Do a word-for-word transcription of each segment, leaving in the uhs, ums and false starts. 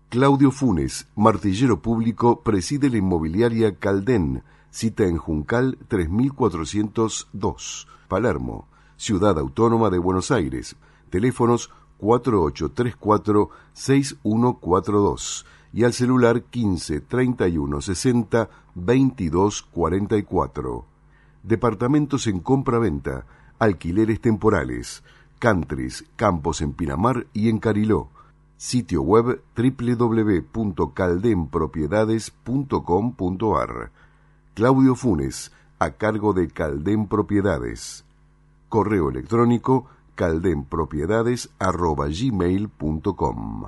Claudio Funes, martillero público, preside la inmobiliaria Caldén, cita en Juncal tres mil cuatrocientos dos, Palermo, Ciudad Autónoma de Buenos Aires, teléfonos cuatro ocho tres cuatro seis uno cuatro dos y al celular quince treinta y uno sesenta veintidós cuarenta y cuatro. Departamentos en compra-venta, alquileres temporales, countries, campos en Pinamar y en Cariló. Sitio web doble u doble u doble u punto caldenpropiedades punto com punto a r. Claudio Funes, a cargo de Caldén Propiedades. Correo electrónico caldenpropiedades arroba gmail punto com.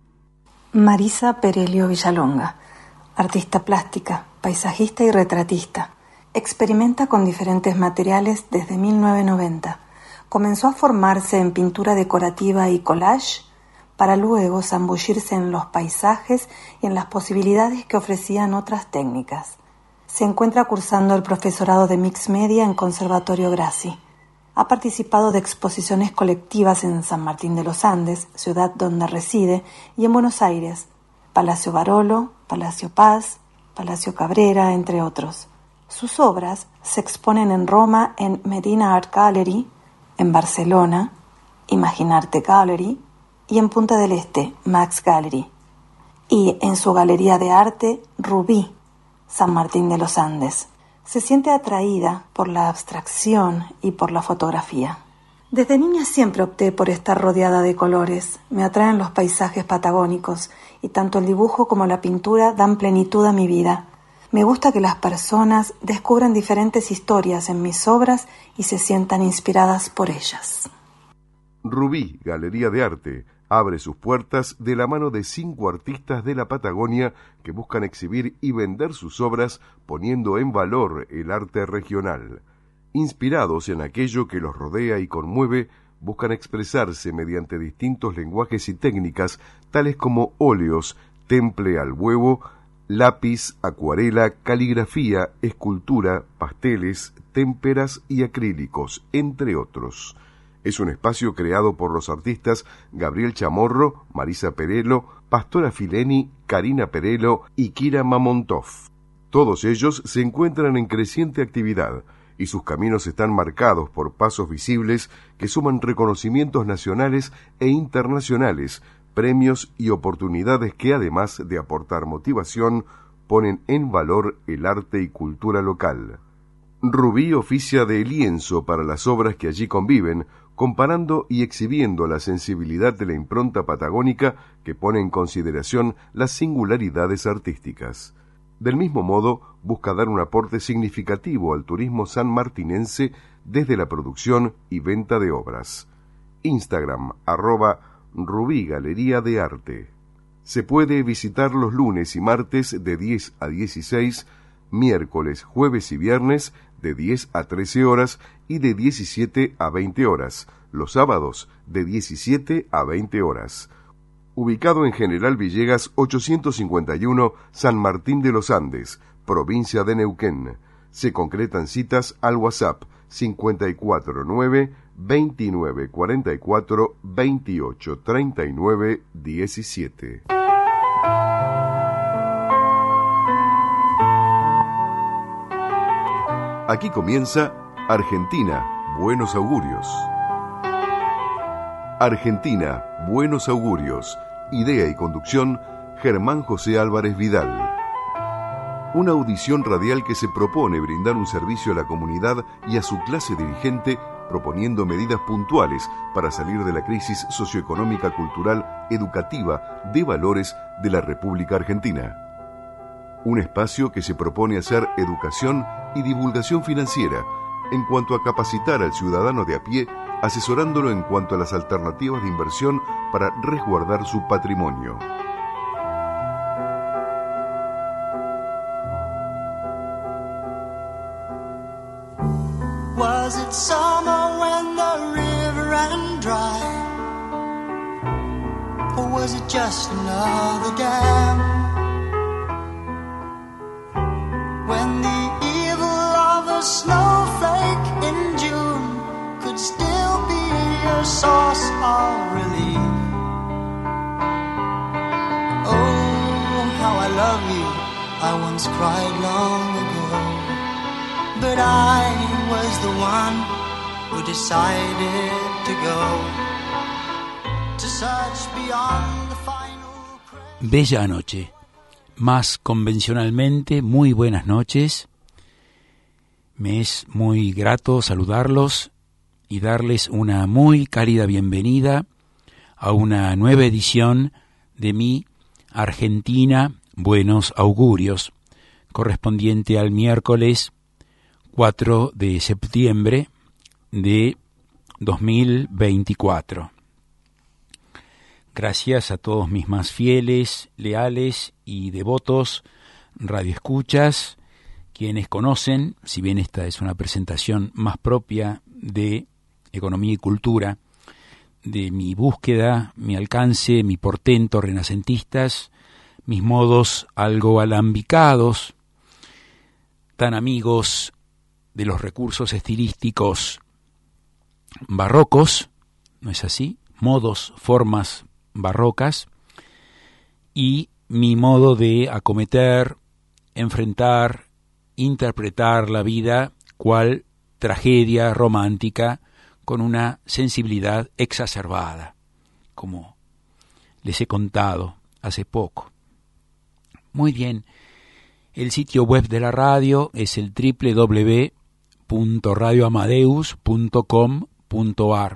Marisa Perelio Villalonga, artista plástica, paisajista y retratista. Experimenta con diferentes materiales desde mil novecientos noventa. Comenzó a formarse en pintura decorativa y collage para luego zambullirse en los paisajes y en las posibilidades que ofrecían otras técnicas. Se encuentra cursando el profesorado de Mix Media en Conservatorio Grassi. Ha participado de exposiciones colectivas en San Martín de los Andes, ciudad donde reside, y en Buenos Aires, Palacio Barolo, Palacio Paz, Palacio Cabrera, entre otros. Sus obras se exponen en Roma en Medina Art Gallery, en Barcelona, Imaginarte Gallery, y en Punta del Este, Max Gallery, y en su galería de arte, Rubí, San Martín de los Andes. Se siente atraída por la abstracción y por la fotografía. Desde niña siempre opté por estar rodeada de colores. Me atraen los paisajes patagónicos y tanto el dibujo como la pintura dan plenitud a mi vida. Me gusta que las personas descubran diferentes historias en mis obras y se sientan inspiradas por ellas. Rubí, Galería de Arte, abre sus puertas de la mano de cinco artistas de la Patagonia que buscan exhibir y vender sus obras poniendo en valor el arte regional. Inspirados en aquello que los rodea y conmueve, buscan expresarse mediante distintos lenguajes y técnicas, tales como óleos, temple al huevo, lápiz, acuarela, caligrafía, escultura, pasteles, témperas y acrílicos, entre otros. Es un espacio creado por los artistas Gabriel Chamorro, Marisa Perello, Pastora Fileni, Karina Perello y Kira Mamontov. Todos ellos se encuentran en creciente actividad y sus caminos están marcados por pasos visibles que suman reconocimientos nacionales e internacionales, premios y oportunidades que, además de aportar motivación, ponen en valor el arte y cultura local. Rubí oficia de lienzo para las obras que allí conviven, comparando y exhibiendo la sensibilidad de la impronta patagónica que pone en consideración las singularidades artísticas. Del mismo modo, busca dar un aporte significativo al turismo sanmartinense desde la producción y venta de obras. Instagram, arroba Rubí Galería de Arte. Se puede visitar los lunes y martes de diez a dieciséis, miércoles, jueves y viernes de diez a trece horas y de diecisiete a veinte horas, los sábados de diecisiete a veinte horas. Ubicado en General Villegas ochocientos cincuenta y uno, San Martín de los Andes, provincia de Neuquén. Se concretan citas al WhatsApp cincuenta y cuatro nueve, veintinueve cuarenta y cuatro, veintiocho treinta y nueve diecisiete. Aquí comienza Argentina, Buenos Augurios. Argentina, Buenos Augurios. Idea y conducción, Germán José Álvarez Vidal. Una audición radial que se propone brindar un servicio a la comunidad y a su clase dirigente, proponiendo medidas puntuales para salir de la crisis socioeconómica, cultural, educativa, de valores de la República Argentina. Un espacio que se propone hacer educación y divulgación financiera en cuanto a capacitar al ciudadano de a pie, asesorándolo en cuanto a las alternativas de inversión para resguardar su patrimonio. Was it summer when the river ran dry? Or was it just another dam? When the evil of a snowflake in June could still be a source of relief. Oh, love you, I once cried long ago. But I was the one who decided to go to search beyond the final crest. Bella noche. Más convencionalmente, muy buenas noches. Me es muy grato saludarlos y darles una muy cálida bienvenida a una nueva edición de mi Argentina Buenos Augurios, correspondiente al miércoles cuatro de septiembre de dos mil veinticuatro. Gracias a todos mis más fieles, leales y devotos radioescuchas, quienes conocen, si bien esta es una presentación más propia de economía y cultura, de mi búsqueda, mi alcance, mi portento renacentistas, mis modos algo alambicados, tan amigos de los recursos estilísticos barrocos, ¿no es así? Modos, formas barrocas, y mi modo de acometer, enfrentar, interpretar la vida cual tragedia romántica con una sensibilidad exacerbada, como les he contado hace poco. Muy bien, el sitio web de la radio es el doble u doble u doble u punto radio amadeus punto com punto a r.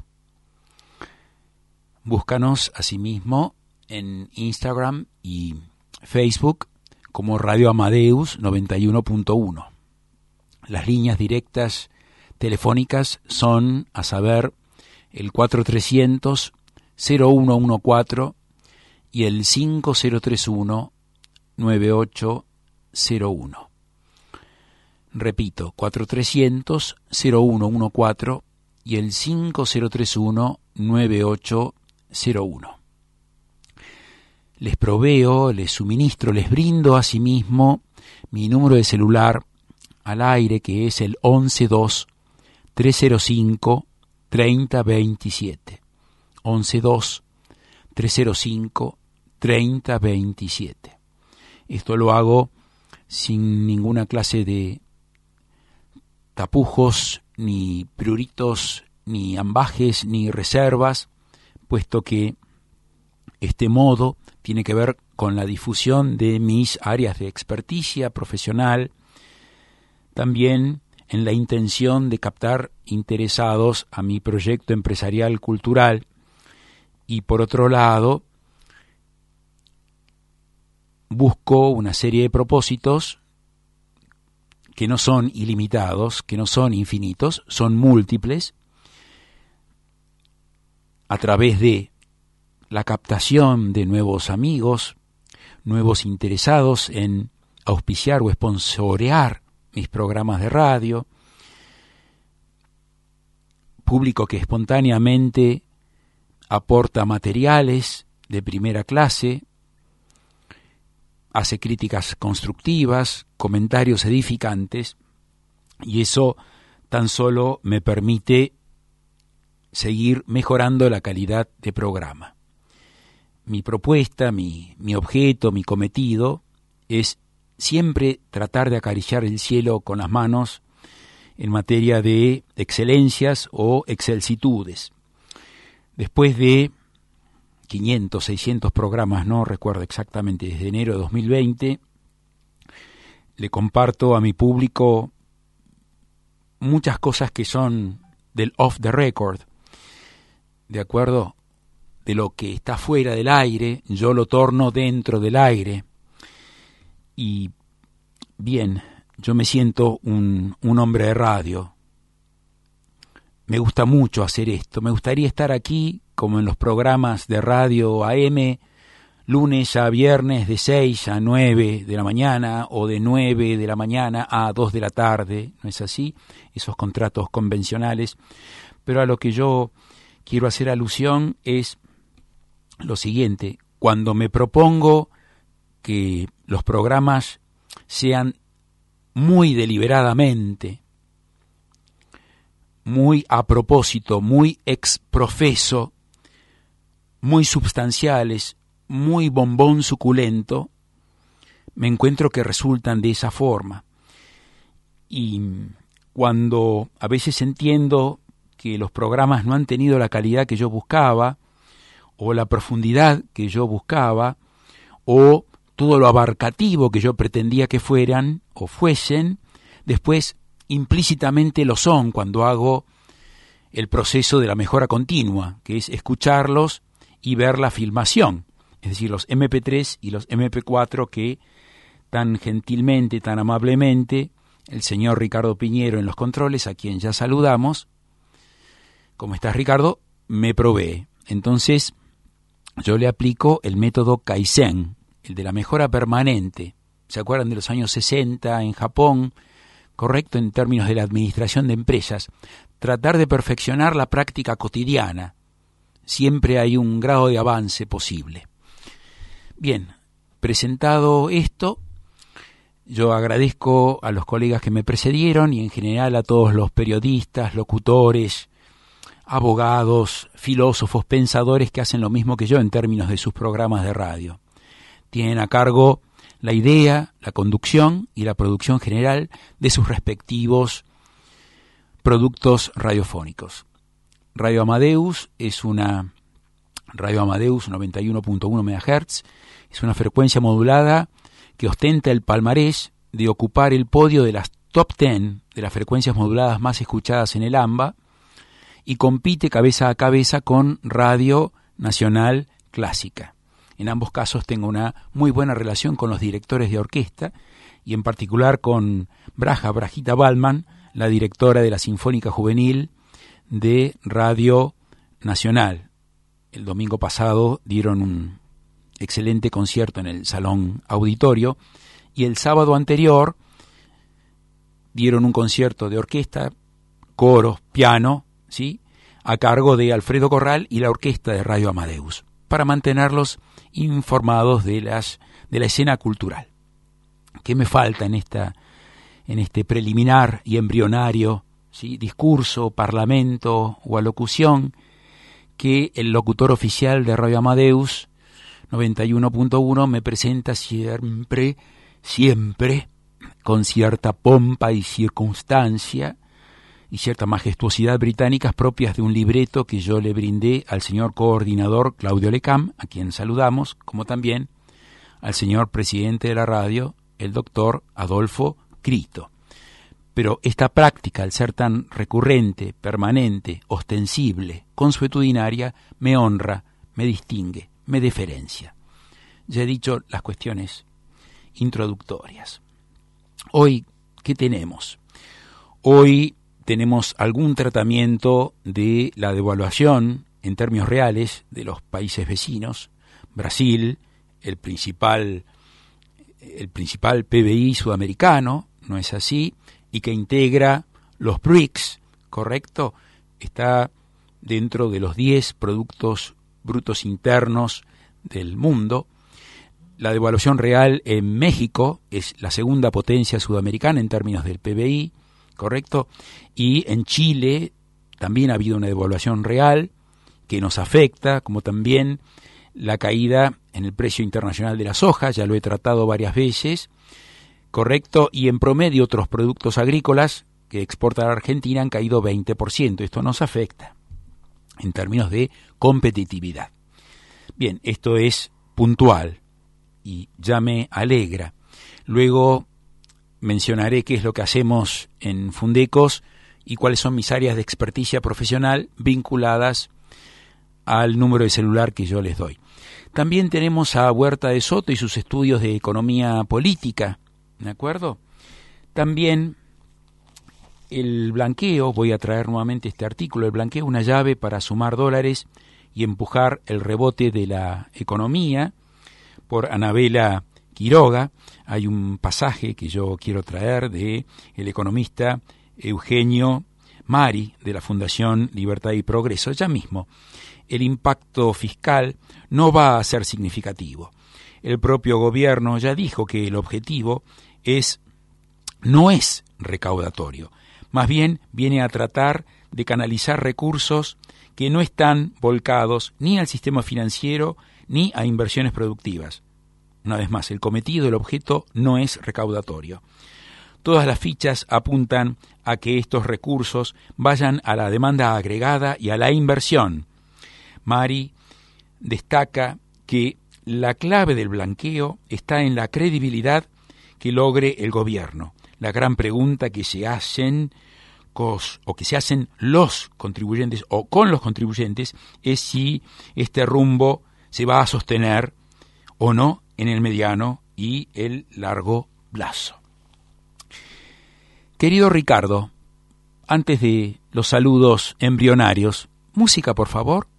Búscanos asimismo en Instagram y Facebook como Radio Amadeus noventa y uno punto uno. Las líneas directas telefónicas son, a saber, el cuatro trescientos cero uno uno cuatro y el cinco cero tres uno nueve ocho cero uno. Repito, cuatro trescientos cero uno uno cuatro y el cinco cero tres uno nueve ocho cero uno. Les proveo, les suministro, les brindo asimismo mi número de celular al aire, que es el once dos tres cero cinco treinta veintisiete. once dos tres cero cinco treinta veintisiete. Esto lo hago sin ninguna clase de tapujos, ni pruritos, ni ambajes, ni reservas, puesto que este modo tiene que ver con la difusión de mis áreas de experticia profesional, también en la intención de captar interesados a mi proyecto empresarial cultural, y por otro lado, busco una serie de propósitos que no son ilimitados, que no son infinitos, son múltiples, a través de la captación de nuevos amigos, nuevos interesados en auspiciar o sponsorear mis programas de radio, público que espontáneamente aporta materiales de primera clase, hace críticas constructivas, comentarios edificantes, y eso tan solo me permite seguir mejorando la calidad de programa. Mi propuesta, mi, mi objeto, mi cometido es siempre tratar de acariciar el cielo con las manos en materia de excelencias o excelsitudes. Después de quinientos, seiscientos programas, no recuerdo exactamente, desde enero de dos mil veinte, le comparto a mi público muchas cosas que son del off the record, ¿de acuerdo? De lo que está fuera del aire, yo lo torno dentro del aire. Y bien, yo me siento un, un hombre de radio. Me gusta mucho hacer esto. Me gustaría estar aquí, como en los programas de radio A M, lunes a viernes de seis a nueve de la mañana, o de nueve de la mañana a dos de la tarde, ¿no es así? Esos contratos convencionales. Pero a lo que yo quiero hacer alusión es lo siguiente: cuando me propongo que los programas sean muy deliberadamente, muy a propósito, muy ex profeso, muy substanciales, muy bombón suculento, me encuentro que resultan de esa forma. Y cuando a veces entiendo que los programas no han tenido la calidad que yo buscaba, o la profundidad que yo buscaba, o todo lo abarcativo que yo pretendía que fueran o fuesen, después implícitamente lo son cuando hago el proceso de la mejora continua, que es escucharlos y ver la filmación, es decir, los eme pe tres y los eme pe cuatro que tan gentilmente, tan amablemente, el señor Ricardo Piñero en los controles, a quien ya saludamos. ¿Cómo estás, Ricardo? Me provee. Entonces, yo le aplico el método Kaizen, el de la mejora permanente. ¿Se acuerdan de los años sesenta en Japón? Correcto, en términos de la administración de empresas. Tratar de perfeccionar la práctica cotidiana. Siempre hay un grado de avance posible. Bien, presentado esto, yo agradezco a los colegas que me precedieron y en general a todos los periodistas, locutores, abogados, filósofos, pensadores que hacen lo mismo que yo en términos de sus programas de radio. Tienen a cargo la idea, la conducción y la producción general de sus respectivos productos radiofónicos. Radio Amadeus es una Radio Amadeus noventa y uno punto uno megahertz, es una frecuencia modulada que ostenta el palmarés de ocupar el podio de las top diez de las frecuencias moduladas más escuchadas en el AMBA y compite cabeza a cabeza con Radio Nacional Clásica. En ambos casos tengo una muy buena relación con los directores de orquesta y en particular con Braja, Brajita Ballman, la directora de la Sinfónica Juvenil de Radio Nacional. El domingo pasado dieron un excelente concierto en el Salón Auditorio y el sábado anterior dieron un concierto de orquesta, coro, piano, ¿sí?, a cargo de Alfredo Corral y la orquesta de Radio Amadeus, para mantenerlos informados de las de la escena cultural. ¿Qué me falta en esta en este preliminar y embrionario, ¿sí?, discurso, parlamento o alocución? Que el locutor oficial de Radio Amadeus noventa y uno punto uno me presenta siempre, siempre, con cierta pompa y circunstancia y cierta majestuosidad británicas propias de un libreto que yo le brindé al señor coordinador Claudio Lecam, a quien saludamos, como también al señor presidente de la radio, el doctor Adolfo Crito. Pero esta práctica, al ser tan recurrente, permanente, ostensible, consuetudinaria, me honra, me distingue, me deferencia. Ya he dicho las cuestiones introductorias. Hoy, ¿qué tenemos? Hoy tenemos algún tratamiento de la devaluación en términos reales de los países vecinos. Brasil, el principal, el principal P B I sudamericano, ¿no es así?, y que integra los B R I C S, ¿correcto? Está dentro de los diez productos brutos internos del mundo. La devaluación real en México es la segunda potencia sudamericana en términos del P B I, ¿correcto? Y en Chile también ha habido una devaluación real que nos afecta, como también la caída en el precio internacional de la soja, ya lo he tratado varias veces, ¿correcto? Y en promedio otros productos agrícolas que exporta la Argentina han caído veinte por ciento. Esto nos afecta en términos de competitividad. Bien, esto es puntual y ya me alegra. Luego mencionaré qué es lo que hacemos en Fundecos y cuáles son mis áreas de experticia profesional vinculadas al número de celular que yo les doy. También tenemos a Huerta de Soto y sus estudios de economía política, ¿de acuerdo? También el blanqueo, voy a traer nuevamente este artículo, el blanqueo, una llave para sumar dólares y empujar el rebote de la economía, por Anabela Quiroga. Hay un pasaje que yo quiero traer de el economista Eugenio Mari, de la Fundación Libertad y Progreso. Ya mismo, el impacto fiscal no va a ser significativo. El propio gobierno ya dijo que el objetivo es no es recaudatorio, más bien viene a tratar de canalizar recursos que no están volcados ni al sistema financiero ni a inversiones productivas. Una vez más, el cometido del objeto no es recaudatorio. Todas las fichas apuntan a que estos recursos vayan a la demanda agregada y a la inversión. Mari destaca que la clave del blanqueo está en la credibilidad que logre el gobierno. La gran pregunta que se hacen cos, o que se hacen los contribuyentes o con los contribuyentes es si este rumbo se va a sostener o no en el mediano y el largo plazo. Querido Ricardo, antes de los saludos embrionarios, música, por favor.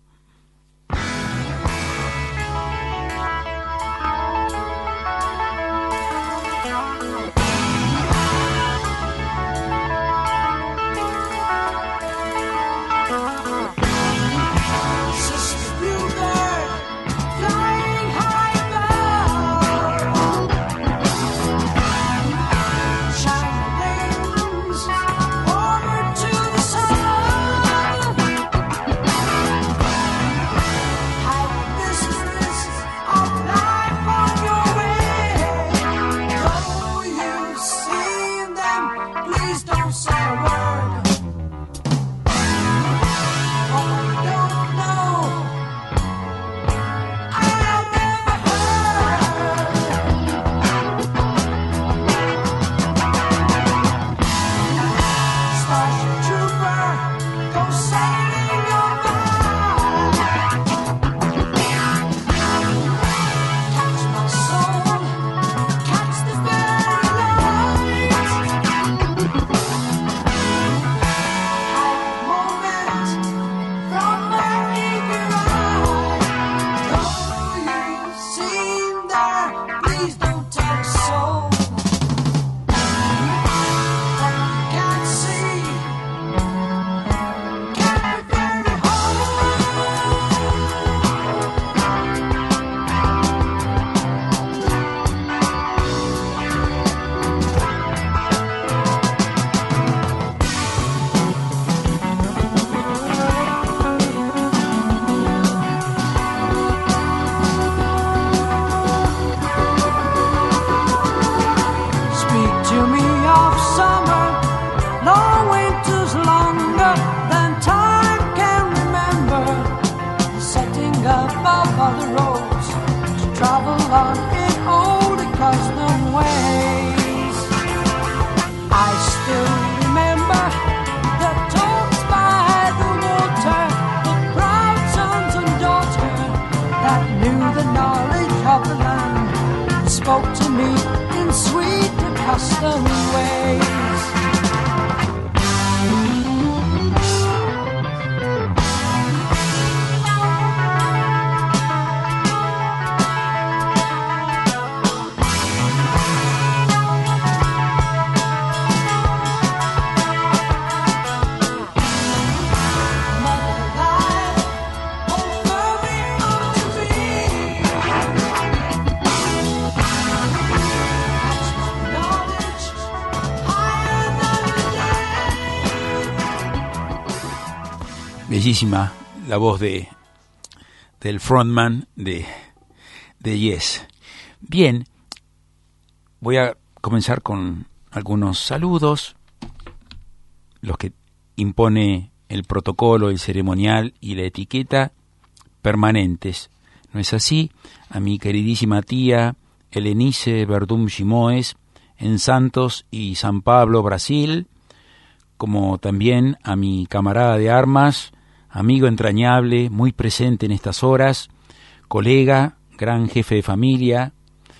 Bellísima la voz de del frontman de, de Yes. Bien, voy a comenzar con algunos saludos, los que impone el protocolo, el ceremonial y la etiqueta permanentes. ¿No es así? A mi queridísima tía Helenice Verdum Gimoes en Santos y San Pablo, Brasil, como también a mi camarada de armas, amigo entrañable, muy presente en estas horas, colega, gran jefe de familia,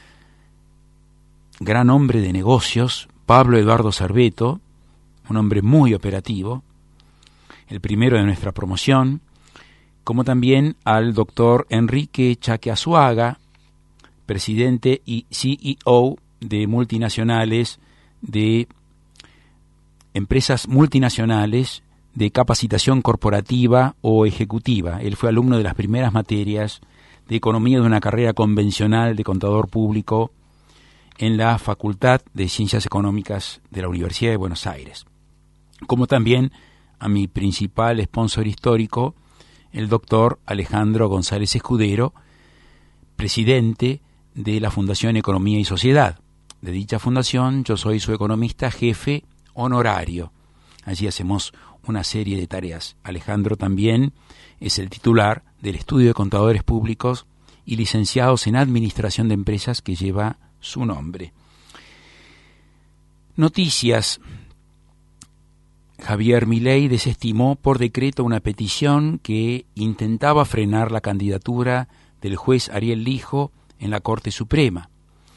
gran hombre de negocios, Pablo Eduardo Cerveto, un hombre muy operativo, el primero de nuestra promoción, como también al doctor Enrique Chaquiazuaga, presidente y C E O de multinacionales, de empresas multinacionales de capacitación corporativa o ejecutiva. Él fue alumno de las primeras materias de economía de una carrera convencional de contador público en la Facultad de Ciencias Económicas de la Universidad de Buenos Aires. Como también a mi principal sponsor histórico, el doctor Alejandro González Escudero, presidente de la Fundación Economía y Sociedad. De dicha fundación yo soy su economista jefe honorario. Allí hacemos una serie de tareas. Alejandro también es el titular del estudio de contadores públicos y licenciados en Administración de Empresas que lleva su nombre. Noticias. Javier Milei desestimó por decreto una petición que intentaba frenar la candidatura del juez Ariel Lijo en la Corte Suprema.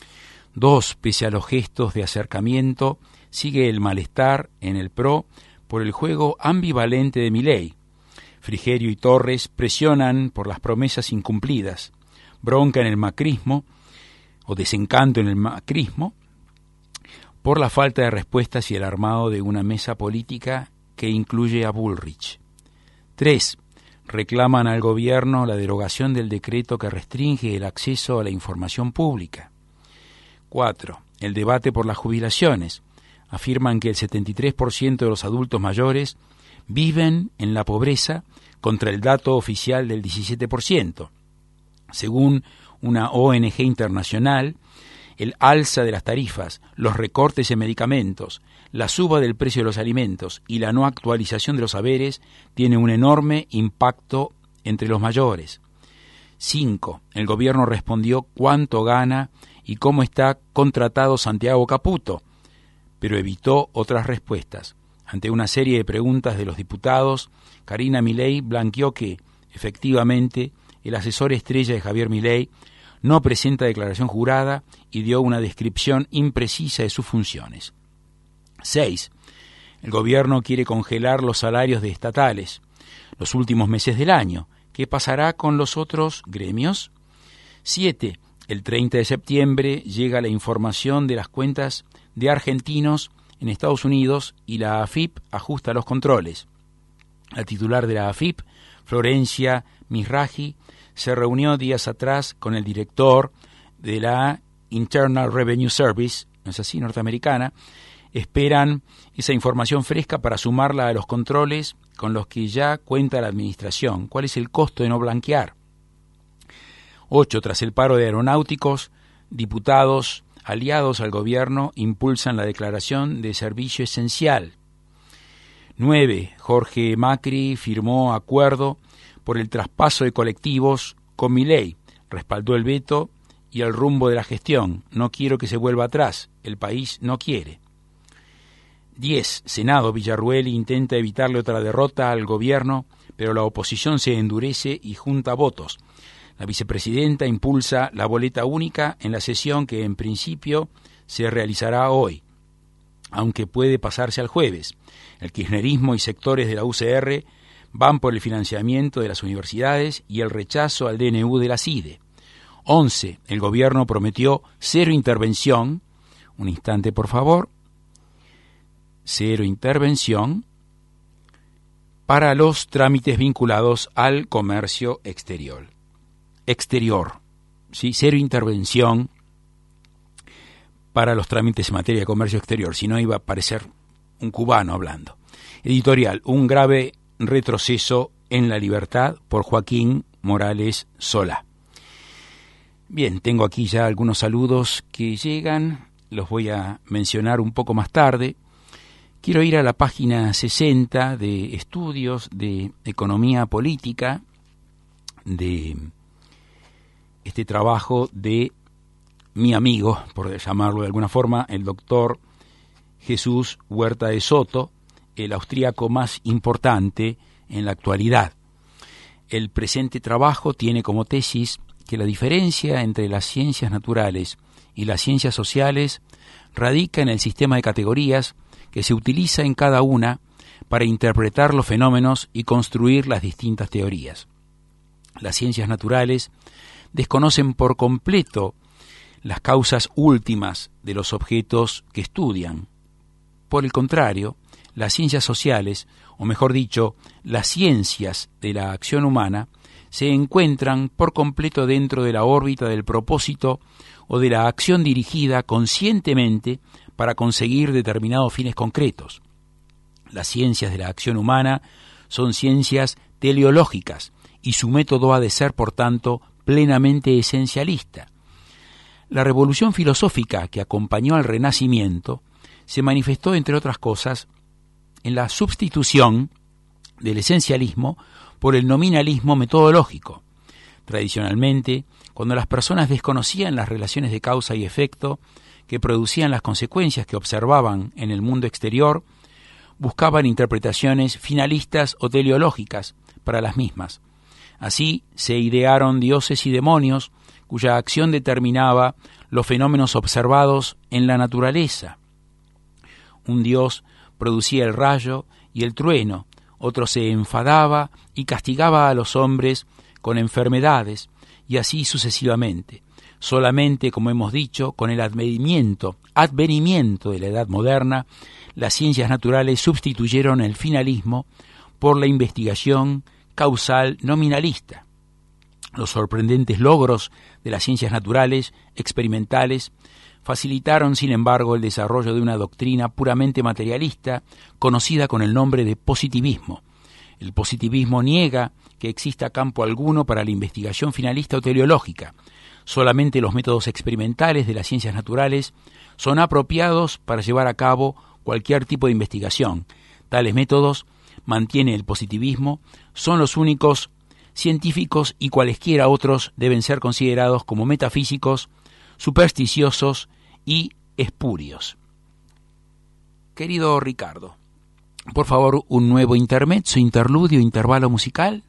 Dos, pese a los gestos de acercamiento, sigue el malestar en el P R O por el juego ambivalente de Milei. Frigerio y Torres presionan por las promesas incumplidas, bronca en el macrismo, o desencanto en el macrismo, por la falta de respuestas y el armado de una mesa política que incluye a Bullrich. Tres, reclaman al gobierno la derogación del decreto que restringe el acceso a la información pública. Cuatro, el debate por las jubilaciones. Afirman que el setenta y tres por ciento de los adultos mayores viven en la pobreza contra el dato oficial del diecisiete por ciento. Según una O N G internacional, el alza de las tarifas, los recortes en medicamentos, la suba del precio de los alimentos y la no actualización de los haberes tiene un enorme impacto entre los mayores. Cinco, el gobierno respondió cuánto gana y cómo está contratado Santiago Caputo, pero evitó otras respuestas. Ante una serie de preguntas de los diputados, Karina Milei blanqueó que, efectivamente, el asesor estrella de Javier Milei no presenta declaración jurada y dio una descripción imprecisa de sus funciones. Seis. El gobierno quiere congelar los salarios de estatales los últimos meses del año. ¿Qué pasará con los otros gremios? Siete. El treinta de septiembre llega la información de las cuentas de argentinos en Estados Unidos y la A F I P ajusta los controles. La titular de la A F I P, Florencia Misraji, se reunió días atrás con el director de la Internal Revenue Service, ¿no es así?, norteamericana. Esperan esa información fresca para sumarla a los controles con los que ya cuenta la administración. ¿Cuál es el costo de no blanquear? Ocho. Tras el paro de aeronáuticos, diputados aliados al gobierno impulsan la declaración de servicio esencial. Nueve. Jorge Macri firmó acuerdo por el traspaso de colectivos con Milei, respaldó el veto y el rumbo de la gestión. No quiero que se vuelva atrás, el país no quiere. Diez. Senado. Villarruel intenta evitarle otra derrota al gobierno, pero la oposición se endurece y junta votos. La vicepresidenta impulsa la boleta única en la sesión que en principio se realizará hoy, aunque puede pasarse al jueves. El kirchnerismo y sectores de la U C R van por el financiamiento de las universidades y el rechazo al D N U de la C I D E. Once. El gobierno prometió cero intervención. Un instante, por favor. Cero intervención para los trámites vinculados al comercio exterior. Exterior, ¿sí? Cero intervención para los trámites en materia de comercio exterior, si no iba a parecer un cubano hablando. Editorial, un grave retroceso en la libertad, por Joaquín Morales Solá. Bien, tengo aquí ya algunos saludos que llegan, los voy a mencionar un poco más tarde. Quiero ir a la página sesenta de Estudios de Economía Política, de este trabajo de mi amigo, por llamarlo de alguna forma, el doctor Jesús Huerta de Soto, el austríaco más importante en la actualidad. El presente trabajo tiene como tesis que la diferencia entre las ciencias naturales y las ciencias sociales radica en el sistema de categorías que se utiliza en cada una para interpretar los fenómenos y construir las distintas teorías. Las ciencias naturales desconocen por completo las causas últimas de los objetos que estudian. Por el contrario, las ciencias sociales, o mejor dicho, las ciencias de la acción humana, se encuentran por completo dentro de la órbita del propósito o de la acción dirigida conscientemente para conseguir determinados fines concretos. Las ciencias de la acción humana son ciencias teleológicas y su método ha de ser, por tanto, plenamente esencialista. La revolución filosófica que acompañó al Renacimiento se manifestó, entre otras cosas, en la sustitución del esencialismo por el nominalismo metodológico. Tradicionalmente, cuando las personas desconocían las relaciones de causa y efecto que producían las consecuencias que observaban en el mundo exterior, buscaban interpretaciones finalistas o teleológicas para las mismas. Así se idearon dioses y demonios cuya acción determinaba los fenómenos observados en la naturaleza. Un dios producía el rayo y el trueno, otro se enfadaba y castigaba a los hombres con enfermedades, y así sucesivamente. Solamente, como hemos dicho, con el advenimiento, advenimiento de la Edad Moderna, las ciencias naturales sustituyeron el finalismo por la investigación causal nominalista. Los sorprendentes logros de las ciencias naturales experimentales facilitaron, sin embargo, el desarrollo de una doctrina puramente materialista conocida con el nombre de positivismo. El positivismo niega que exista campo alguno para la investigación finalista o teleológica. Solamente los métodos experimentales de las ciencias naturales son apropiados para llevar a cabo cualquier tipo de investigación. Tales métodos, mantiene el positivismo, son los únicos científicos y cualesquiera otros deben ser considerados como metafísicos, supersticiosos y espurios. Querido Ricardo, por favor, un nuevo intermezzo, interludio, intervalo musical.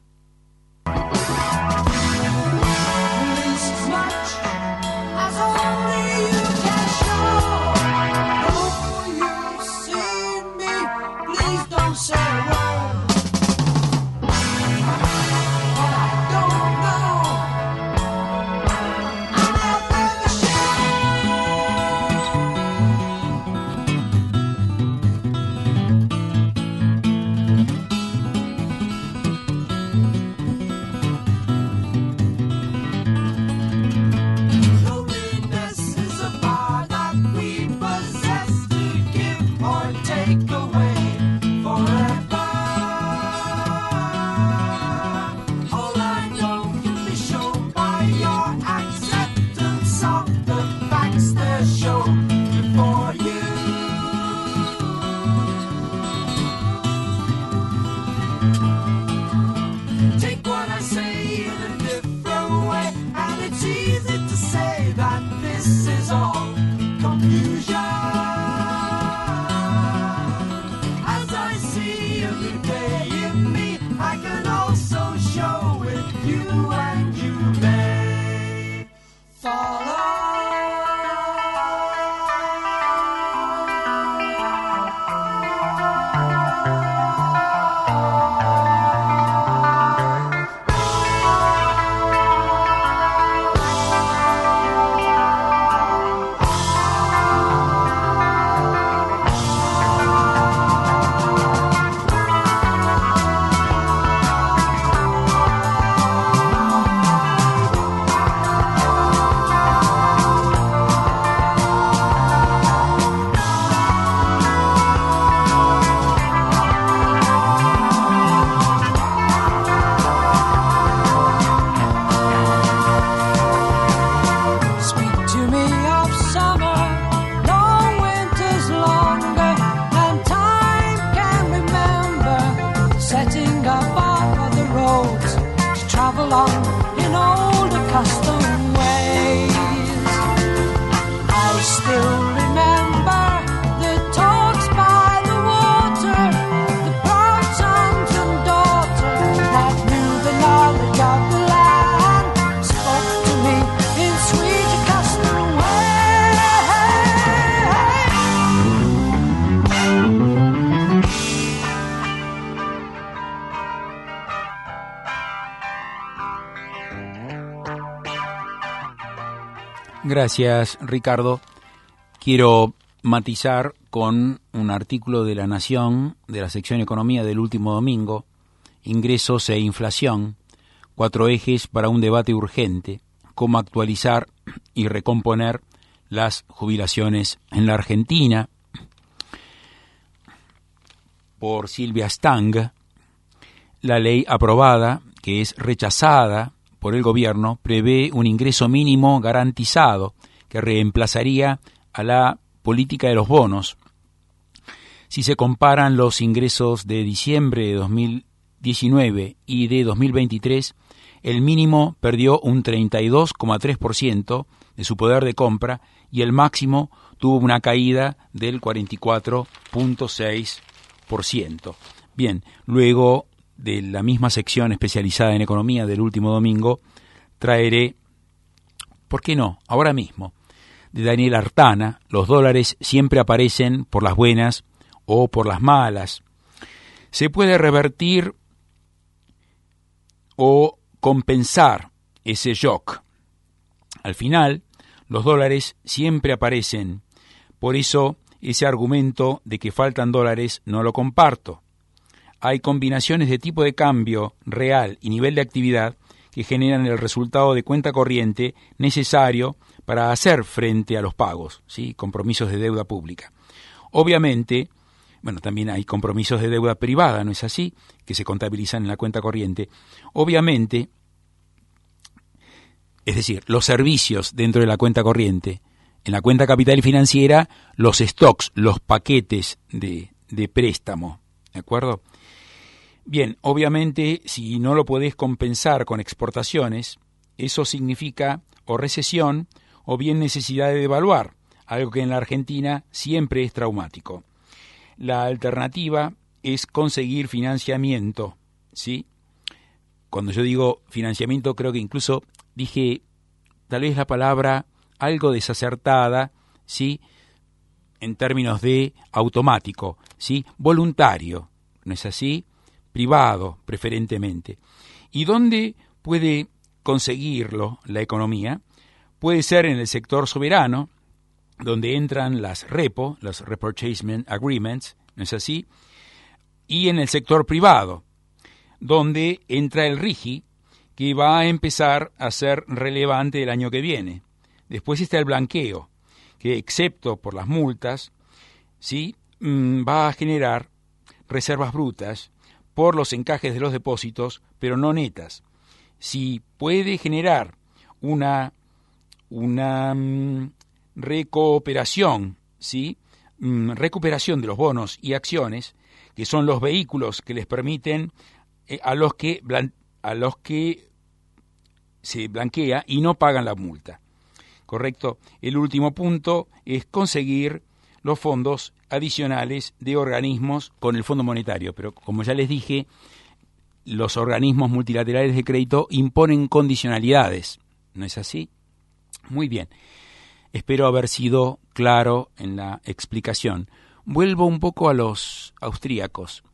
Gracias, Ricardo. Quiero matizar con un artículo de La Nación, de la sección Economía del último domingo, Ingresos e inflación, cuatro ejes para un debate urgente, cómo actualizar y recomponer las jubilaciones en la Argentina, por Silvia Stang. La ley aprobada, que es rechazada por el gobierno, prevé un ingreso mínimo garantizado que reemplazaría a la política de los bonos. Si se comparan los ingresos de diciembre de dos mil diecinueve y de dos mil veintitrés, el mínimo perdió un treinta y dos coma tres por ciento de su poder de compra y el máximo tuvo una caída del cuarenta y cuatro coma seis por ciento. Bien, luego de la misma sección especializada en economía del último domingo, traeré, ¿por qué no?, ahora mismo, de Daniel Artana, los dólares siempre aparecen por las buenas o por las malas. Se puede revertir o compensar ese shock. Al final, los dólares siempre aparecen. Por eso, ese argumento de que faltan dólares no lo comparto. Hay combinaciones de tipo de cambio real y nivel de actividad que generan el resultado de cuenta corriente necesario para hacer frente a los pagos, ¿sí?, compromisos de deuda pública. Obviamente, bueno, también hay compromisos de deuda privada, ¿no es así?, que se contabilizan en la cuenta corriente. Obviamente, es decir, los servicios dentro de la cuenta corriente. En la cuenta capital y financiera, los stocks, los paquetes de, de préstamo, ¿de acuerdo? Bien, obviamente, si no lo podés compensar con exportaciones, eso significa o recesión o bien necesidad de devaluar, algo que en la Argentina siempre es traumático. La alternativa es conseguir financiamiento, ¿sí? Cuando yo digo financiamiento, creo que incluso dije tal vez la palabra algo desacertada, ¿sí?, en términos de automático, ¿sí?, voluntario, ¿no es así?, privado preferentemente. ¿Y dónde puede conseguirlo la economía? Puede ser en el sector soberano, donde entran las repo, los repurchasement agreements, ¿no es así?, y en el sector privado, donde entra el RIGI, que va a empezar a ser relevante el año que viene. Después está el blanqueo, que excepto por las multas, ¿sí?, va a generar reservas brutas por los encajes de los depósitos, pero no netas. Si puede generar una, una um, recooperación, ¿sí?, um, recuperación de los bonos y acciones, que son los vehículos que les permiten eh, a los que blan- a los que se blanquea y no pagan la multa. ¿Correcto? El último punto es conseguir los fondos adicionales de organismos con el Fondo Monetario, pero como ya les dije, los organismos multilaterales de crédito imponen condicionalidades, ¿no es así? Muy bien, espero haber sido claro en la explicación. Vuelvo un poco a los austríacos.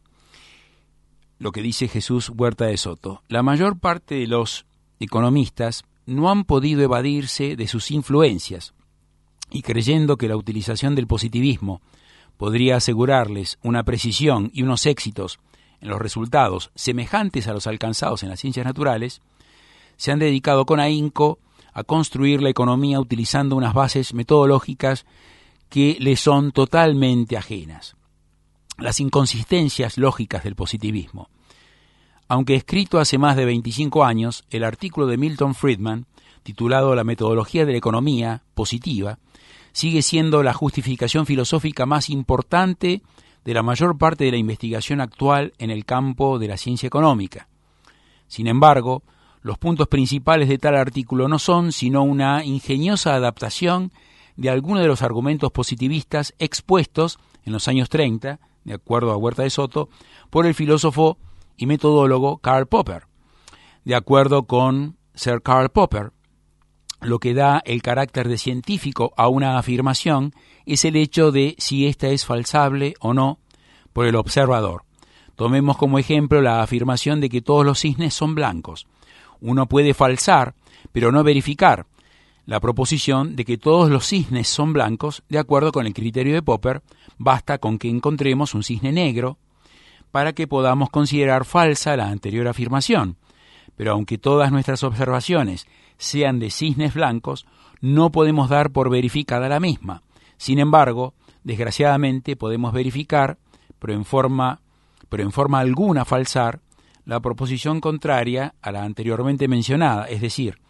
Lo que dice Jesús Huerta de Soto: la mayor parte de los economistas no han podido evadirse de sus influencias, y creyendo que la utilización del positivismo podría asegurarles una precisión y unos éxitos en los resultados semejantes a los alcanzados en las ciencias naturales, se han dedicado con ahínco a construir la economía utilizando unas bases metodológicas que les son totalmente ajenas. Las inconsistencias lógicas del positivismo. Aunque escrito hace más de veinticinco años, el artículo de Milton Friedman, titulado La metodología de la economía positiva, sigue siendo la justificación filosófica más importante de la mayor parte de la investigación actual en el campo de la ciencia económica. Sin embargo, los puntos principales de tal artículo no son sino una ingeniosa adaptación de algunos de los argumentos positivistas expuestos en los años treinta, de acuerdo a Huerta de Soto, por el filósofo y metodólogo Karl Popper. De acuerdo con Sir Karl Popper, lo que da el carácter de científico a una afirmación es el hecho de si ésta es falsable o no por el observador. Tomemos como ejemplo la afirmación de que todos los cisnes son blancos. Uno puede falsar, pero no verificar, la proposición de que todos los cisnes son blancos. De acuerdo con el criterio de Popper, basta con que encontremos un cisne negro para que podamos considerar falsa la anterior afirmación. Pero aunque todas nuestras observaciones sean de cisnes blancos, no podemos dar por verificada la misma. Sin embargo, desgraciadamente podemos verificar, pero en forma, pero en forma alguna falsar, la proposición contraria a la anteriormente mencionada, es decir,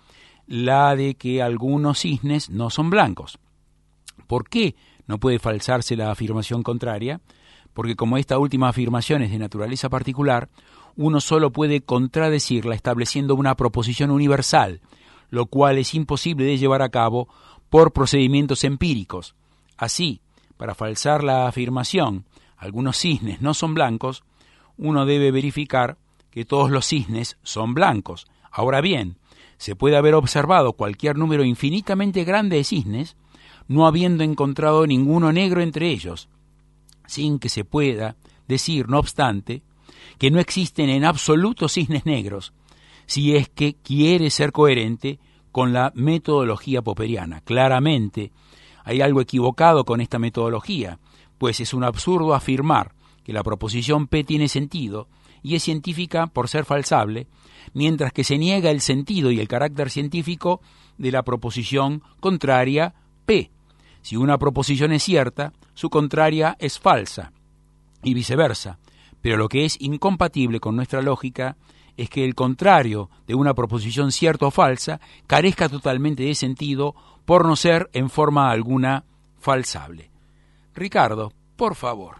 la de que algunos cisnes no son blancos. ¿Por qué no puede falsarse la afirmación contraria? Porque como esta última afirmación es de naturaleza particular, uno solo puede contradecirla estableciendo una proposición universal, lo cual es imposible de llevar a cabo por procedimientos empíricos. Así, para falsar la afirmación, algunos cisnes no son blancos, uno debe verificar que todos los cisnes son blancos. Ahora bien, se puede haber observado cualquier número infinitamente grande de cisnes, no habiendo encontrado ninguno negro entre ellos, sin que se pueda decir, no obstante, que no existen en absoluto cisnes negros, si es que quiere ser coherente con la metodología popperiana. Claramente, hay algo equivocado con esta metodología, pues es un absurdo afirmar que la proposición P tiene sentido y es científica por ser falsable, mientras que se niega el sentido y el carácter científico de la proposición contraria P. Si una proposición es cierta, su contraria es falsa, y viceversa. Pero lo que es incompatible con nuestra lógica es que el contrario de una proposición cierta o falsa carezca totalmente de sentido por no ser en forma alguna falsable. Ricardo, por favor.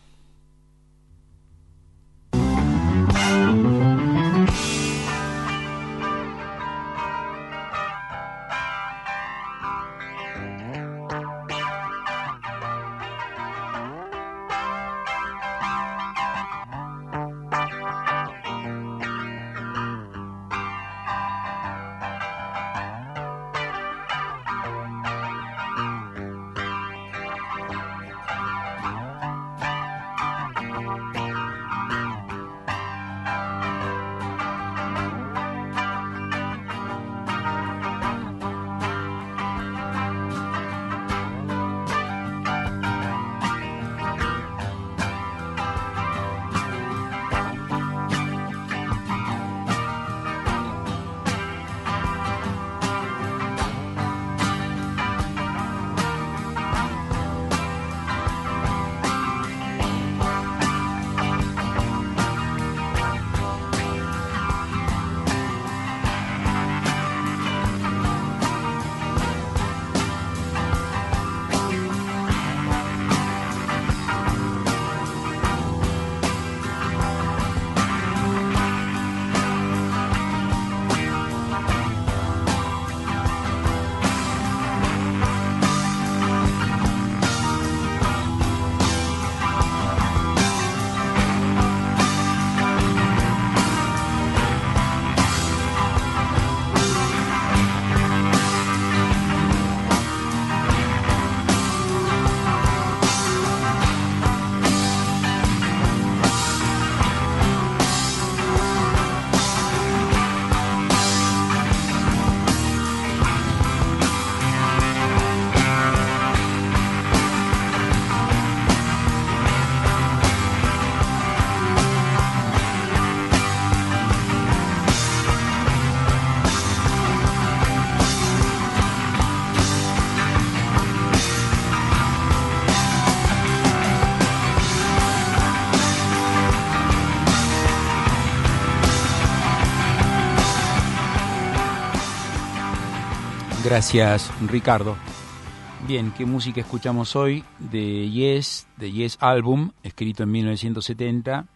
Gracias, Ricardo. Bien, ¿qué música escuchamos hoy? De Yes, de Yes Album, escrito en mil novecientos setenta,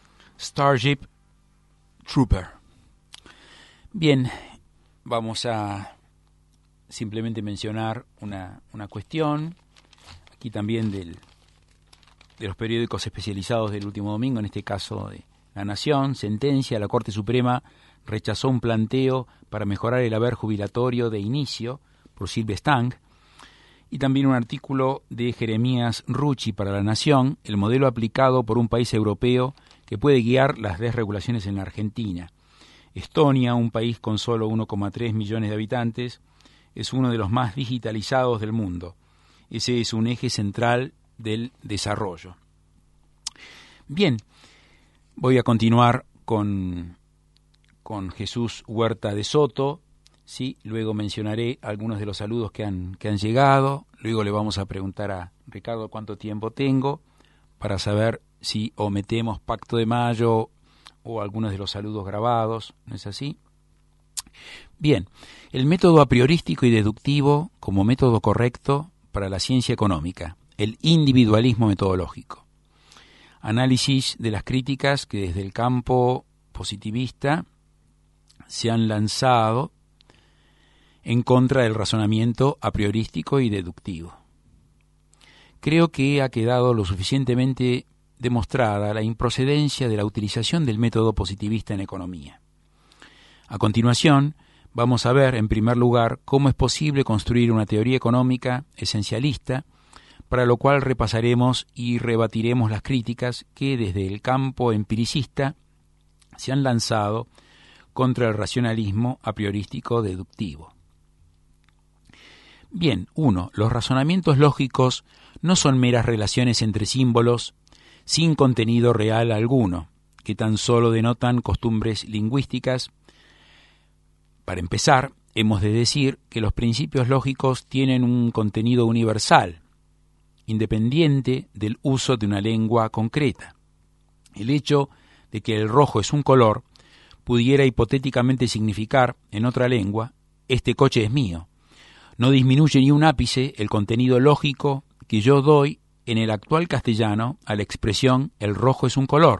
Starship Trooper. Bien, vamos a simplemente mencionar una, una cuestión, aquí también del, de los periódicos especializados del último domingo, en este caso de La Nación. Sentencia: la Corte Suprema rechazó un planteo para mejorar el haber jubilatorio de inicio por Silvia Stang. Y también un artículo de Jeremías Rucci para La Nación, el modelo aplicado por un país europeo que puede guiar las desregulaciones en la Argentina. Estonia, un país con solo uno coma tres millones de habitantes, es uno de los más digitalizados del mundo. Ese es un eje central del desarrollo. Bien, voy a continuar con, con Jesús Huerta de Soto. Sí, luego mencionaré algunos de los saludos que han, que han llegado. Luego le vamos a preguntar a Ricardo cuánto tiempo tengo para saber si o metemos Pacto de Mayo o algunos de los saludos grabados, ¿no es así? Bien, el método a priorístico y deductivo como método correcto para la ciencia económica, el individualismo metodológico. Análisis de las críticas que desde el campo positivista se han lanzado en contra del razonamiento a priorístico y deductivo. Creo que ha quedado lo suficientemente demostrada la improcedencia de la utilización del método positivista en economía. A continuación, vamos a ver, en primer lugar, cómo es posible construir una teoría económica esencialista, para lo cual repasaremos y rebatiremos las críticas que desde el campo empiricista se han lanzado contra el racionalismo a priorístico deductivo. Bien, uno, los razonamientos lógicos no son meras relaciones entre símbolos sin contenido real alguno, que tan solo denotan costumbres lingüísticas. Para empezar, hemos de decir que los principios lógicos tienen un contenido universal, independiente del uso de una lengua concreta. El hecho de que el rojo es un color pudiera hipotéticamente significar, en otra lengua, este coche es mío. No disminuye ni un ápice el contenido lógico que yo doy en el actual castellano a la expresión el rojo es un color.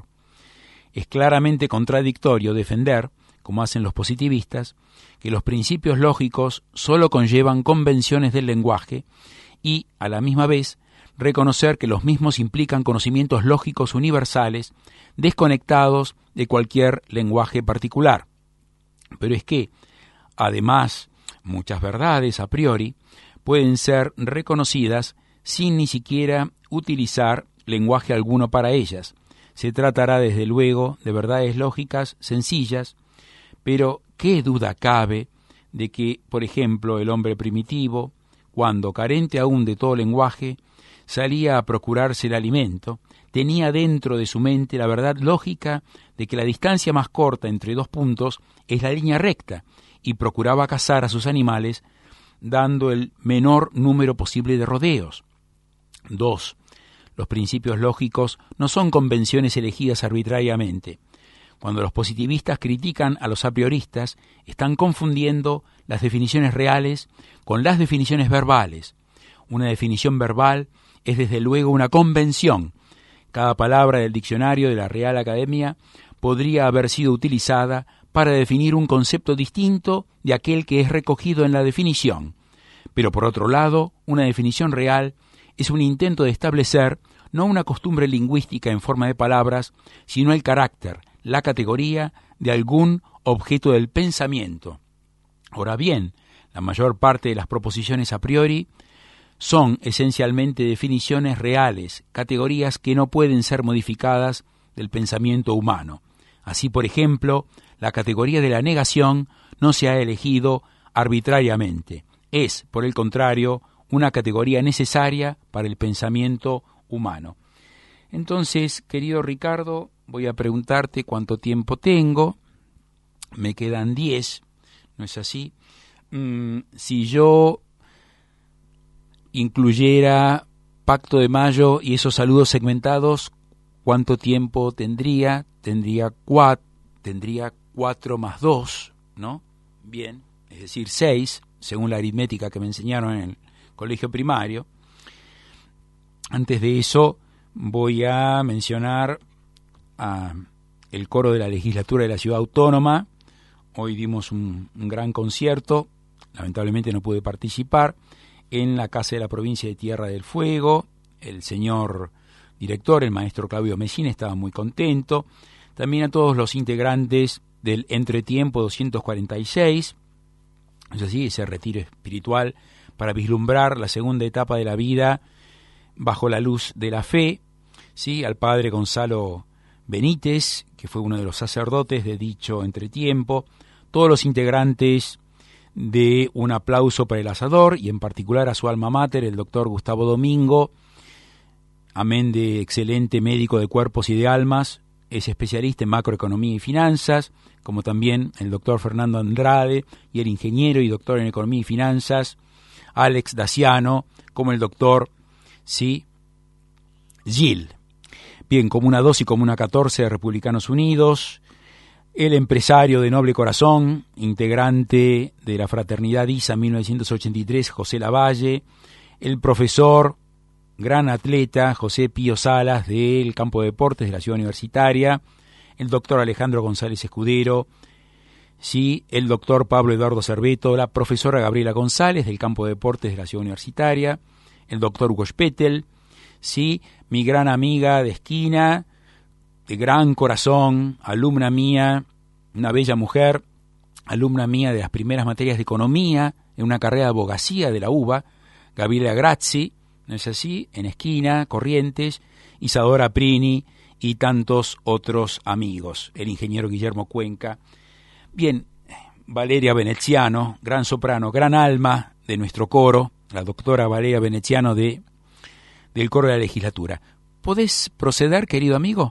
Es claramente contradictorio defender, como hacen los positivistas, que los principios lógicos solo conllevan convenciones del lenguaje y, a la misma vez, reconocer que los mismos implican conocimientos lógicos universales desconectados de cualquier lenguaje particular. Pero es que, además, muchas verdades a priori pueden ser reconocidas sin ni siquiera utilizar lenguaje alguno para ellas. Se tratará, desde luego, de verdades lógicas sencillas, pero ¿qué duda cabe de que, por ejemplo, el hombre primitivo, cuando carente aún de todo lenguaje, salía a procurarse el alimento, tenía dentro de su mente la verdad lógica de que la distancia más corta entre dos puntos es la línea recta, y procuraba cazar a sus animales dando el menor número posible de rodeos? Dos, los principios lógicos no son convenciones elegidas arbitrariamente. Cuando los positivistas critican a los a prioristas, están confundiendo las definiciones reales con las definiciones verbales. Una definición verbal es desde luego una convención. Cada palabra del diccionario de la Real Academia podría haber sido utilizada para definir un concepto distinto de aquel que es recogido en la definición. Pero por otro lado, una definición real es un intento de establecer no una costumbre lingüística en forma de palabras, sino el carácter, la categoría de algún objeto del pensamiento. Ahora bien, la mayor parte de las proposiciones a priori son esencialmente definiciones reales, categorías que no pueden ser modificadas del pensamiento humano. Así, por ejemplo, la categoría de la negación no se ha elegido arbitrariamente. Es, por el contrario, una categoría necesaria para el pensamiento humano. Entonces, querido Ricardo, voy a preguntarte cuánto tiempo tengo. Me quedan diez, ¿no es así? Mm, si yo incluyera Pacto de Mayo y esos saludos segmentados, ¿cuánto tiempo tendría? Tendría cuatro, tendría cuatro más dos, ¿no? Bien, es decir, seis, según la aritmética que me enseñaron en el colegio primario. Antes de eso, voy a mencionar a el coro de la legislatura de la Ciudad Autónoma. Hoy dimos un, un gran concierto, lamentablemente no pude participar, en la Casa de la Provincia de Tierra del Fuego. El señor director, el maestro Claudio Mesina, estaba muy contento. También a todos los integrantes del Entretiempo doscientos cuarenta y seis, es así, ese retiro espiritual para vislumbrar la segunda etapa de la vida bajo la luz de la fe, ¿sí? Al padre Gonzalo Benítez, que fue uno de los sacerdotes de dicho Entretiempo, todos los integrantes de Un Aplauso para el Asador, y en particular a su alma mater, el doctor Gustavo Domingo, amén de excelente médico de cuerpos y de almas, es especialista en macroeconomía y finanzas, como también el doctor Fernando Andrade, y el ingeniero y doctor en economía y finanzas, Alex Daciano, como el doctor, sí, Gil. Bien, Comuna dos y Comuna catorce de Republicanos Unidos, el empresario de noble corazón, integrante de la Fraternidad I S A mil novecientos ochenta y tres, José Lavalle, el profesor, gran atleta, José Pío Salas, del campo de deportes de la Ciudad Universitaria, el doctor Alejandro González Escudero, sí, el doctor Pablo Eduardo Cerveto, la profesora Gabriela González, del campo de deportes de la Ciudad Universitaria, el doctor Hugo Spettel, sí, mi gran amiga de esquina, de gran corazón, alumna mía, una bella mujer, alumna mía de las primeras materias de economía, en una carrera de abogacía de la U B A, Gabriela Grazzi, ¿no es así?, en esquina, Corrientes, Isadora Prini y tantos otros amigos, el ingeniero Guillermo Cuenca. Bien, Valeria Veneziano, gran soprano, gran alma de nuestro coro, la doctora Valeria Veneziano de, del coro de la legislatura. ¿Podés proceder, querido amigo?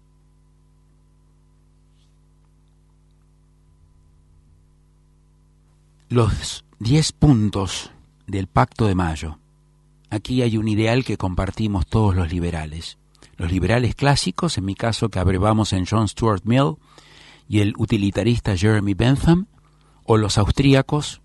Los diez puntos del Pacto de Mayo. Aquí hay un ideal que compartimos todos los liberales. Los liberales clásicos, en mi caso que abrevamos en John Stuart Mill, y el utilitarista Jeremy Bentham, o los austríacos,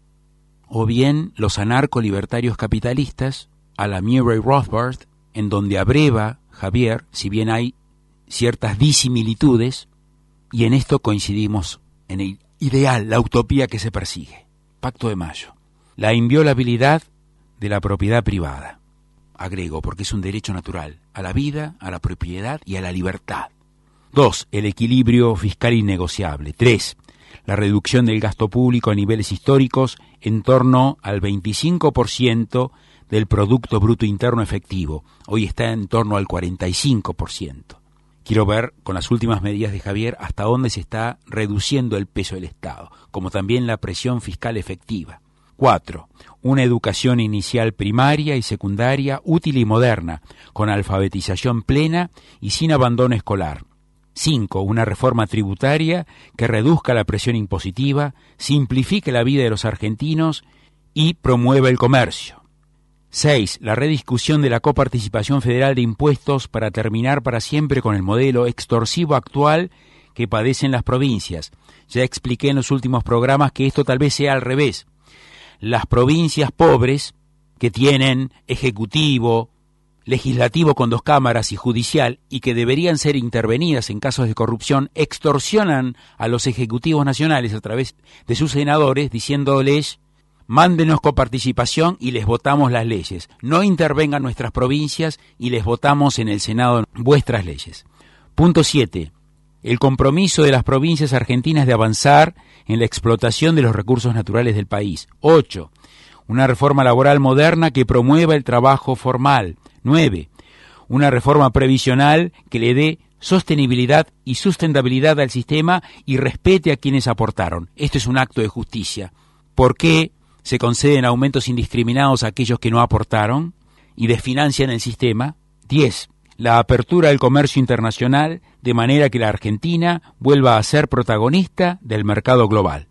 o bien los anarco-libertarios capitalistas, a la Murray Rothbard, en donde abreva Javier, si bien hay ciertas disimilitudes, y en esto coincidimos en el ideal, la utopía que se persigue. Pacto de Mayo. La inviolabilidad de la propiedad privada. Agrego, porque es un derecho natural, a la vida, a la propiedad y a la libertad. Dos, el equilibrio fiscal innegociable. Tres, la reducción del gasto público a niveles históricos en torno al veinticinco por ciento del Producto Bruto Interno Efectivo. Hoy está en torno al cuarenta y cinco por ciento. Quiero ver, con las últimas medidas de Javier, hasta dónde se está reduciendo el peso del Estado, como también la presión fiscal efectiva. Cuatro, una educación inicial primaria y secundaria útil y moderna, con alfabetización plena y sin abandono escolar. Cinco, una reforma tributaria que reduzca la presión impositiva, simplifique la vida de los argentinos y promueva el comercio. Seis, la rediscusión de la coparticipación federal de impuestos para terminar para siempre con el modelo extorsivo actual que padecen las provincias. Ya expliqué en los últimos programas que esto tal vez sea al revés. Las provincias pobres, que tienen ejecutivo, legislativo con dos cámaras y judicial, y que deberían ser intervenidas en casos de corrupción, extorsionan a los ejecutivos nacionales a través de sus senadores, diciéndoles: mándenos coparticipación y les votamos las leyes. No intervengan nuestras provincias y les votamos en el Senado vuestras leyes. Punto siete. El compromiso de las provincias argentinas de avanzar en la explotación de los recursos naturales del país. Ocho. Una reforma laboral moderna que promueva el trabajo formal. Nueve. Una reforma previsional que le dé sostenibilidad y sustentabilidad al sistema y respete a quienes aportaron. Esto es un acto de justicia. ¿Por qué se conceden aumentos indiscriminados a aquellos que no aportaron y desfinancian el sistema? Diez. La apertura del comercio internacional de manera que la Argentina vuelva a ser protagonista del mercado global.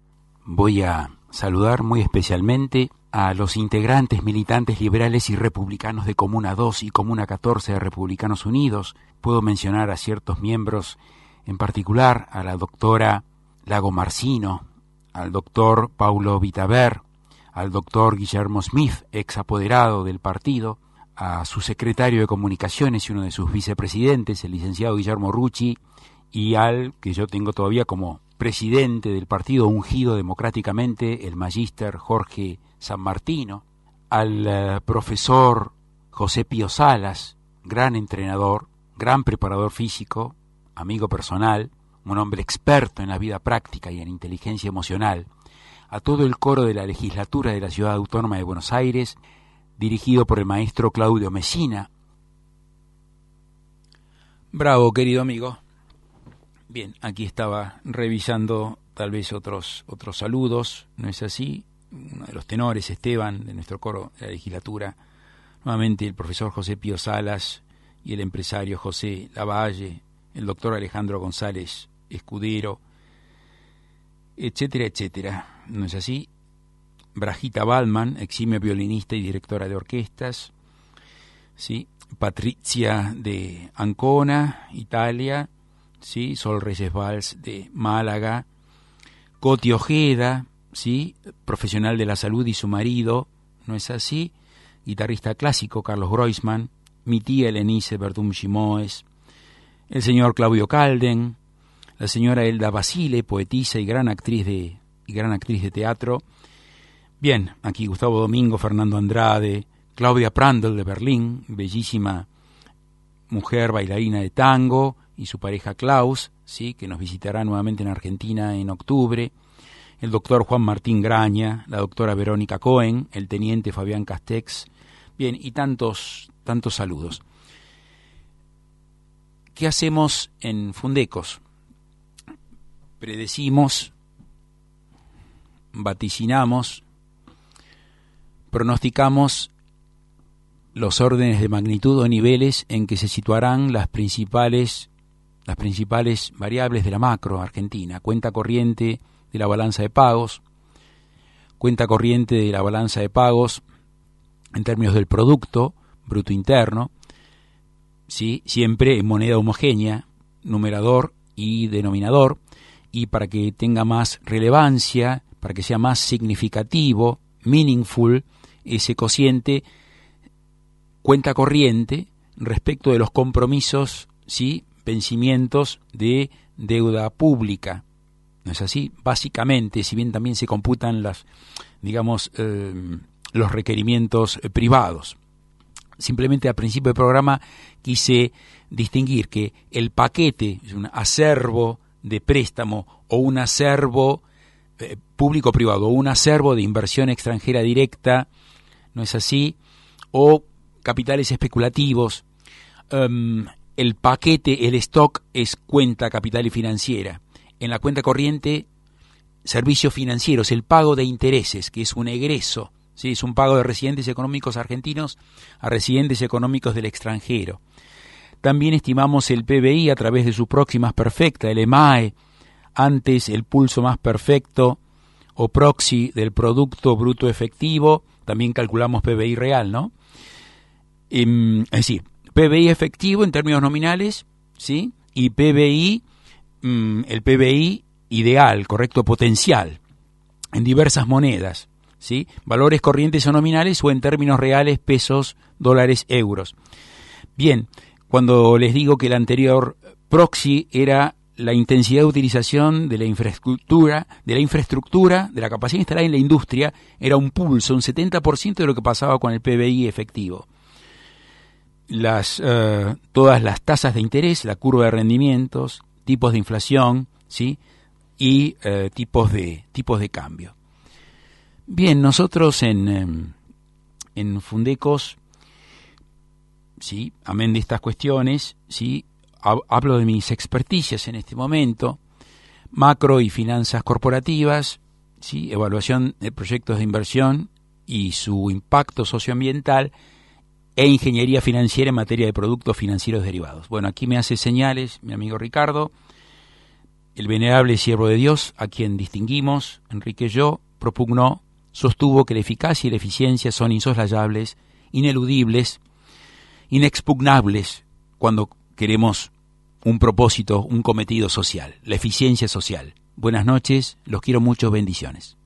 Voy a saludar muy especialmente a los integrantes militantes liberales y republicanos de Comuna dos y Comuna catorce de Republicanos Unidos. Puedo mencionar a ciertos miembros, en particular a la doctora Lago Marcino, al doctor Paulo Vitaver, al doctor Guillermo Smith, ex apoderado del partido, a su secretario de Comunicaciones y uno de sus vicepresidentes, el licenciado Guillermo Rucci, y al que yo tengo todavía como presidente del partido ungido democráticamente, el magíster Jorge San Martino, al uh, profesor José Pío Salas, gran entrenador, gran preparador físico, amigo personal, un hombre experto en la vida práctica y en inteligencia emocional, a todo el coro de la legislatura de la Ciudad Autónoma de Buenos Aires, dirigido por el maestro Claudio Messina. Bravo, querido amigo. Bien, aquí estaba revisando tal vez otros otros saludos, ¿no es así? Uno de los tenores, Esteban, de nuestro coro de la legislatura. Nuevamente el profesor José Pío Salas y el empresario José Lavalle, el doctor Alejandro González Escudero, etcétera, etcétera. ¿No es así? Brajita Baldman, eximia violinista y directora de orquestas, ¿sí? Patricia de Ancona, Italia, ¿sí? Sol Reyes Valls de Málaga, Coti Ojeda, ¿sí? Profesional de la salud, y su marido, ¿no es así? Guitarrista clásico Carlos Groisman, mi tía Elenice Verdum Gimoes, el señor Claudio Calden, la señora Elda Basile, poetisa y gran actriz de, y gran actriz de teatro. Bien, aquí Gustavo Domingo, Fernando Andrade, Claudia Prandtl de Berlín, bellísima mujer bailarina de tango, y su pareja Klaus, ¿sí? Que nos visitará nuevamente en Argentina en octubre. El doctor Juan Martín Graña, la doctora Verónica Cohen, el teniente Fabián Castex. Bien, y tantos, tantos saludos. ¿Qué hacemos en Fundecos? Predecimos, vaticinamos, pronosticamos los órdenes de magnitud o niveles en que se situarán las principales, las principales variables de la macro argentina. Cuenta corriente de la balanza de pagos, cuenta corriente de la balanza de pagos en términos del Producto Bruto Interno, ¿sí? Siempre en moneda homogénea, numerador y denominador, y para que tenga más relevancia, para que sea más significativo, meaningful, ese cociente, cuenta corriente respecto de los compromisos, ¿sí? Vencimientos de deuda pública. ¿No es así? Básicamente, si bien también se computan las, digamos, eh, los requerimientos eh, privados. Simplemente al principio del programa quise distinguir que el paquete es un acervo de préstamo o un acervo eh, público-privado o un acervo de inversión extranjera directa, ¿no es así? O capitales especulativos. Um, el paquete, el stock es cuenta capital y financiera. En la cuenta corriente, servicios financieros, el pago de intereses, que es un egreso, ¿sí? Es un pago de residentes económicos argentinos a residentes económicos del extranjero. También estimamos el P B I a través de su próxima perfecta, el E M A E, antes el pulso más perfecto o proxy del Producto Bruto Efectivo. También calculamos P B I real, ¿no? Um, es decir, P B I efectivo en términos nominales, ¿sí? Y P B I, um, el P B I ideal, correcto, potencial, en diversas monedas, ¿sí? Valores corrientes o nominales o en términos reales, pesos, dólares, euros. Bien, cuando les digo que el anterior proxy era la intensidad de utilización de la infraestructura, de la infraestructura, de la capacidad instalada en la industria, era un pulso, un setenta por ciento de lo que pasaba con el P B I efectivo. Las, uh, todas las tasas de interés, la curva de rendimientos, tipos de inflación, ¿sí? Y uh, tipos de tipos de cambio. Bien, nosotros en, en Fundecos, ¿sí? Amén de estas cuestiones, ¿sí? Hablo de mis experticias en este momento, macro y finanzas corporativas, ¿sí? Evaluación de proyectos de inversión y su impacto socioambiental, e ingeniería financiera en materia de productos financieros derivados. Bueno, aquí me hace señales mi amigo Ricardo, el venerable siervo de Dios, a quien distinguimos, Enrique Yo, propugnó, sostuvo que la eficacia y la eficiencia son insoslayables, ineludibles, inexpugnables cuando queremos un propósito, un cometido social, la eficiencia social. Buenas noches, los quiero mucho, bendiciones.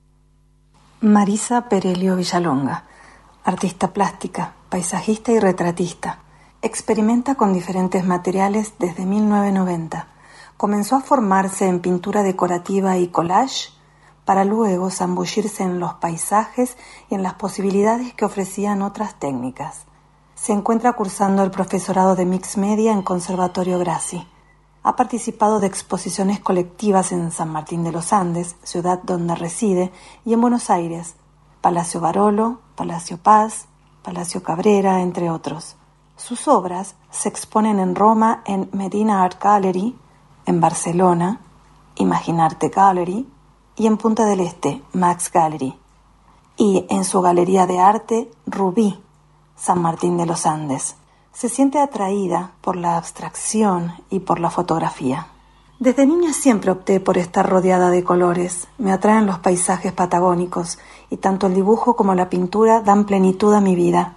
Marisa Perelio Villalonga, artista plástica, paisajista y retratista. Experimenta con diferentes materiales desde mil novecientos noventa. Comenzó a formarse en pintura decorativa y collage para luego zambullirse en los paisajes y en las posibilidades que ofrecían otras técnicas. Se encuentra cursando el profesorado de Mix Media en Conservatorio Grassi. Ha participado de exposiciones colectivas en San Martín de los Andes, ciudad donde reside, y en Buenos Aires, Palacio Barolo, Palacio Paz, Palacio Cabrera, entre otros. Sus obras se exponen en Roma en Medina Art Gallery, en Barcelona, Imaginarte Gallery, y en Punta del Este, Max Gallery, y en su galería de arte Rubí, San Martín de los Andes. Se siente atraída por la abstracción y por la fotografía. Desde niña siempre opté por estar rodeada de colores. Me atraen los paisajes patagónicos y tanto el dibujo como la pintura dan plenitud a mi vida.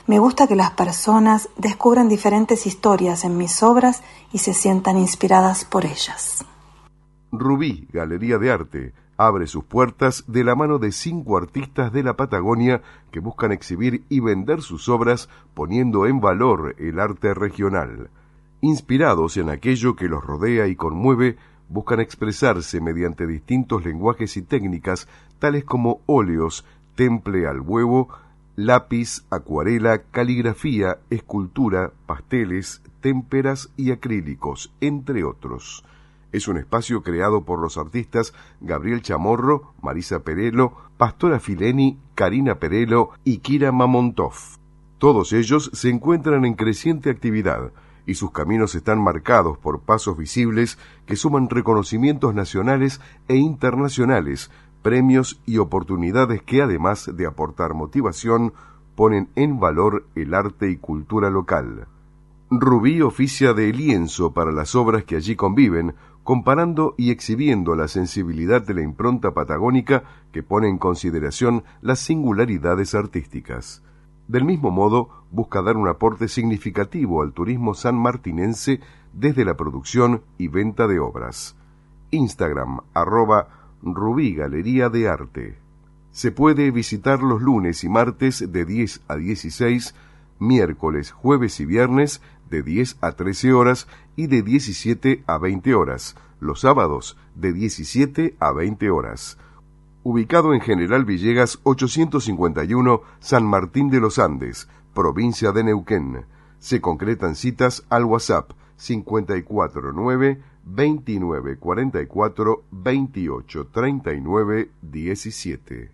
Me gusta que las personas descubran diferentes historias en mis obras y se sientan inspiradas por ellas. Rubí, Galería de Arte, abre sus puertas de la mano de cinco artistas de la Patagonia que buscan exhibir y vender sus obras poniendo en valor el arte regional. Inspirados en aquello que los rodea y conmueve, buscan expresarse mediante distintos lenguajes y técnicas tales como óleos, temple al huevo, lápiz, acuarela, caligrafía, escultura, pasteles, témperas y acrílicos, entre otros. Es un espacio creado por los artistas Gabriel Chamorro, Marisa Perello, Pastora Fileni, Karina Perello y Kira Mamontov. Todos ellos se encuentran en creciente actividad y sus caminos están marcados por pasos visibles que suman reconocimientos nacionales e internacionales, premios y oportunidades que, además de aportar motivación, ponen en valor el arte y cultura local. Rubí oficia de lienzo para las obras que allí conviven, comparando y exhibiendo la sensibilidad de la impronta patagónica que pone en consideración las singularidades artísticas. Del mismo modo, busca dar un aporte significativo al turismo sanmartinense desde la producción y venta de obras. Instagram, arroba Rubí Galería de Arte. Se puede visitar los lunes y martes de diez a dieciséis, miércoles, jueves y viernes de diez a trece horas y de diecisiete a veinte horas, los sábados de diecisiete a veinte horas. Ubicado en General Villegas ochocientos cincuenta y uno, San Martín de los Andes, provincia de Neuquén. Se concretan citas al WhatsApp cinco cuatro nueve, veintinueve cuarenta y cuatro, veintiocho treinta y nueve diecisiete.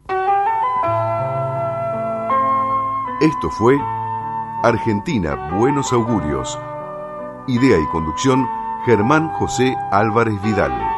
Esto fue Argentina Buenos Augurios. Idea y conducción Germán José Álvarez Vidal.